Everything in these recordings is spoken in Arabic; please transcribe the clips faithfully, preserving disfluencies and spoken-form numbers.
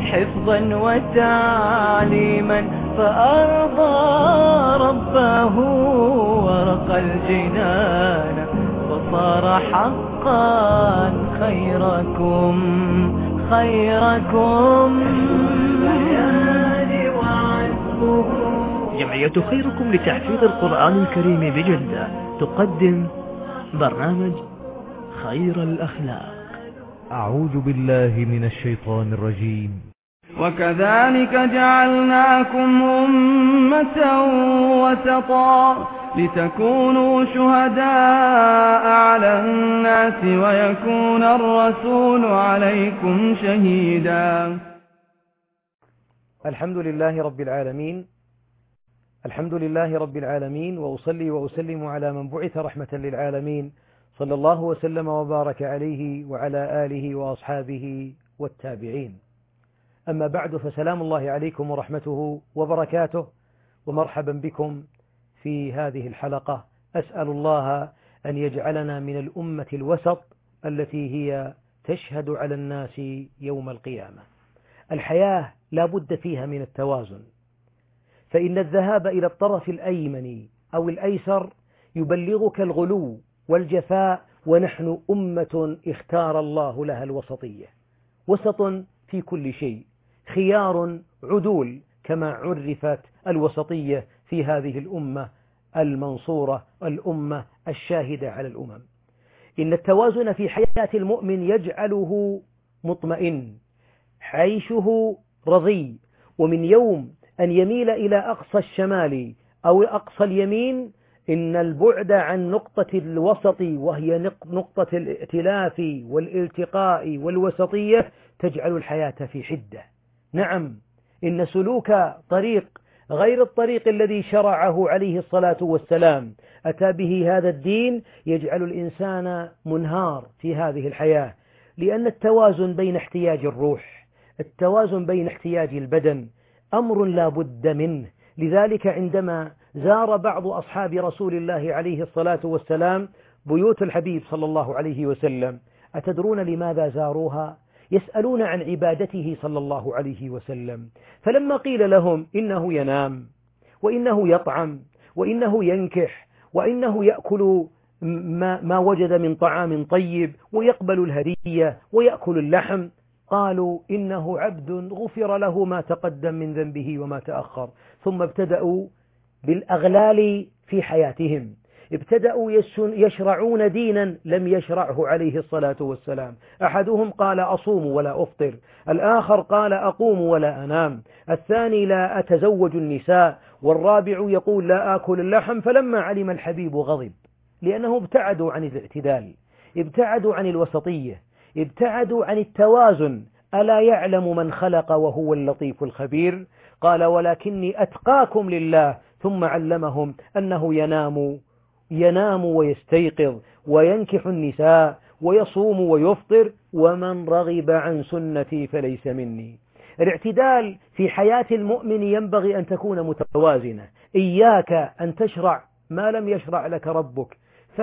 حفظا وتعليما فأرضى ربه ورقى الجنان وصار حقا خيركم خيركم. جمعية خيركم لتحفيظ القرآن الكريم بجدة تقدم برنامج خير الأخلاق. أعوذ بالله من الشيطان الرجيم. وكذلك جعلناكم أمة وسطا لتكونوا شهداء على الناس ويكون الرسول عليكم شهيدا. الحمد لله رب العالمين الحمد لله رب العالمين وأصلي وأسلم على من بعث رحمة للعالمين صلى الله وسلم وبارك عليه وعلى آله وأصحابه والتابعين. أما بعد، فسلام الله عليكم ورحمته وبركاته، ومرحبا بكم في هذه الحلقة. أسأل الله أن يجعلنا من الأمة الوسط التي هي تشهد على الناس يوم القيامة. الحياة لا بد فيها من التوازن، فإن الذهاب إلى الطرف الأيمن أو الأيسر يبلغك الغلو والجفاء، ونحن أمة اختار الله لها الوسطية، وسط في كل شيء، خيار عدول، كما عرفت الوسطية في هذه الأمة المنصورة، الأمة الشاهدة على الأمم. إن التوازن في حياة المؤمن يجعله مطمئن، عيشه رضي، ومن يوم أن يميل إلى أقصى الشمال أو أقصى اليمين، إن البعد عن نقطة الوسط وهي نقطة الائتلاف والالتقاء والوسطية تجعل الحياة في حدة. نعم، إن سلوك طريق غير الطريق الذي شرعه عليه الصلاة والسلام أتى به هذا الدين يجعل الإنسان منهار في هذه الحياة، لأن التوازن بين احتياج الروح، التوازن بين احتياج البدن أمر لا بد منه. لذلك عندما زار بعض أصحاب رسول الله عليه الصلاة والسلام بيوت الحبيب صلى الله عليه وسلم، أتدرون لماذا زاروها؟ يسألون عن عبادته صلى الله عليه وسلم، فلما قيل لهم إنه ينام وإنه يطعم وإنه ينكح وإنه يأكل ما, ما وجد من طعام طيب ويقبل الهدية ويأكل اللحم، قالوا إنه عبد غفر له ما تقدم من ذنبه وما تأخر. ثم ابتدأوا بالأغلال في حياتهم، ابتدأوا يشرعون دينا لم يشرعه عليه الصلاة والسلام. أحدهم قال أصوم ولا أفطر، الآخر قال أقوم ولا أنام، الثاني لا أتزوج النساء، والرابع يقول لا آكل اللحم. فلما علم الحبيب غضب، لأنه ابتعدوا عن الاعتدال، ابتعدوا عن الوسطية، ابتعدوا عن التوازن. ألا يعلم من خلق وهو اللطيف الخبير؟ قال ولكني أتقاكم لله. ثم علمهم أنه ينام ينام ويستيقظ وينكح النساء ويصوم ويفطر، ومن رغب عن سنتي فليس مني. الاعتدال في حياة المؤمن ينبغي أن تكون متوازنة. إياك أن تشرع ما لم يشرع لك ربك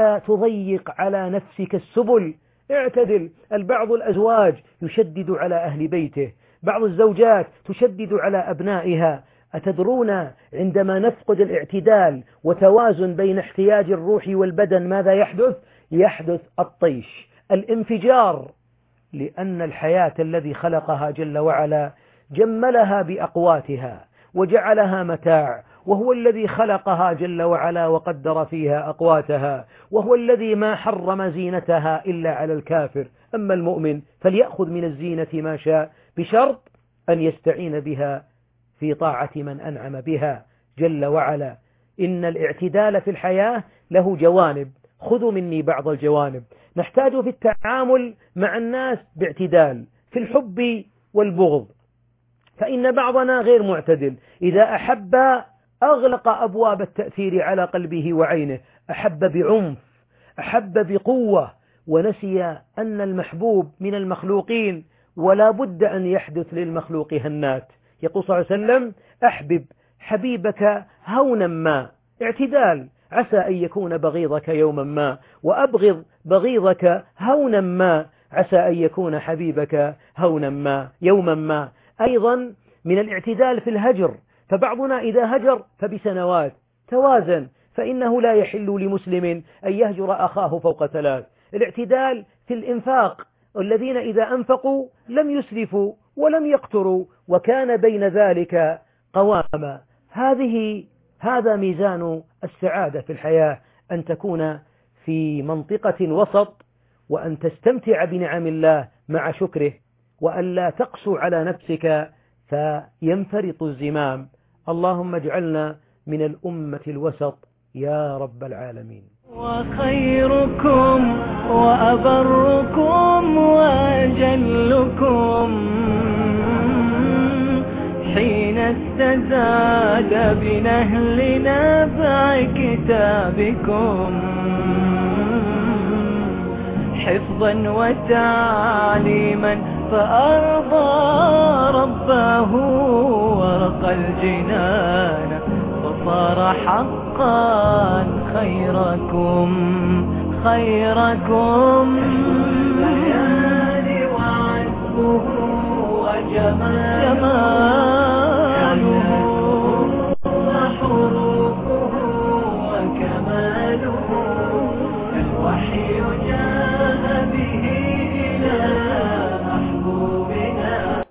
فتضيق على نفسك السبل. اعتدل. البعض الأزواج يشدد على أهل بيته، بعض الزوجات تشدد على أبنائها. أتدرون عندما نفقد الاعتدال وتوازن بين احتياج الروح والبدن ماذا يحدث؟ يحدث الطيش، الانفجار، لأن الحياة الذي خلقها جل وعلا جملها بأقواتها وجعلها متاع، وهو الذي خلقها جل وعلا وقدر فيها أقواتها، وهو الذي ما حرم زينتها إلا على الكافر. أما المؤمن فليأخذ من الزينة ما شاء، بشرط أن يستعين بها في طاعة من أنعم بها جل وعلا. إن الاعتدال في الحياة له جوانب، خذوا مني بعض الجوانب. نحتاج في التعامل مع الناس باعتدال في الحب والبغض، فإن بعضنا غير معتدل، إذا أحب أغلق أبواب التأثير على قلبه وعينه، أحب بعنف، أحب بقوة، ونسي أن المحبوب من المخلوقين ولا بد أن يحدث للمخلوق هنات. يقول صلى الله عليه وسلم أحبب حبيبك هونا ما، اعتدال، عسى أن يكون بغيضك يوما ما، وأبغض بغيضك هونا ما، عسى أن يكون حبيبك هونا ما يوما ما. أيضا من الاعتدال في الهجر، فبعضنا إذا هجر فبسنوات، توازن، فإنه لا يحل لمسلم أن يهجر أخاه فوق ثلاث. الاعتدال في الإنفاق، الذين إذا أنفقوا لم يسرفوا ولم يقتروا وكان بين ذلك قواما. هذه هذا ميزان السعادة في الحياة، أن تكون في منطقة وسط، وأن تستمتع بنعم الله مع شكره، وأن لا تقسو على نفسك فينفرط الزمام. اللهم اجعلنا من الأمة الوسط يا رب العالمين. وخيركم وأبركم وأجلكم حين استزاد بنهل نبع كتابكم حفظا وتعليما فأرضى ربه ورقى الجنان وصار حقا خيركم خيركم. الليالي وعزه وجماله وحروفه وكماله الوحي